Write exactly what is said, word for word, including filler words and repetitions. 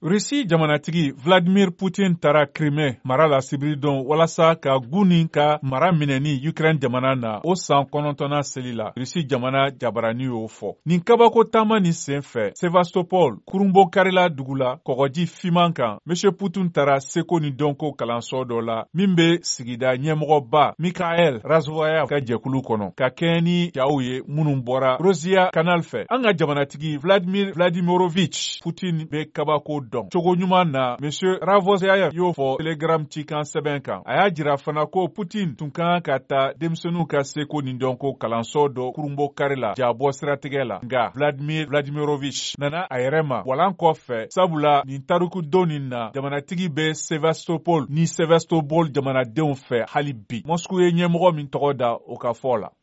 Rusi jamanatigi Vladimir Putin taara Crimée mara la sibiri don walasa ka gu nin ka mara minɛni Ukraine jamana na o san kɔnɔntɔnna seli la. Rusi jamana jabarani y'o fɔ. Nin kabako taama nin sen fɛ Sevastopol kurunbo karila dugu la kɔgɔji fiman kan Monsieur Putin taara seko ni dɔnko kalanso dɔ la min be sigida ɲɛmɔgɔba Mikhail Razvoyav ka jɛkulu kɔnɔ ka kɛɲɛ ni jaw ye minnu bɔra Rosia Canal fɛ. An ka jamanatigi Vladimir Vladimirovich Putin be kabako dɔn cogo ɲuman na Monsieur Razvoyav y'o fɔ Telegram cikan sɛbɛn kan. A y'a jira fana ko Putin tun kan ka taa denmisɛnninw ka seko ni dɔnko kalanso dɔ kurunbo kari la jabɔ siratigɛ la. Nga Vladimir Vladimirovich nana a yɛrɛ ma walan kɔfɛ sabula nin tariku don nin na jamanatigi bɛ Sevastopol ni Sevastopol jamanadenw fɛ hali bi. Moscou ye ɲɛmɔgɔ min tɔgɔ da o ka fɔ la.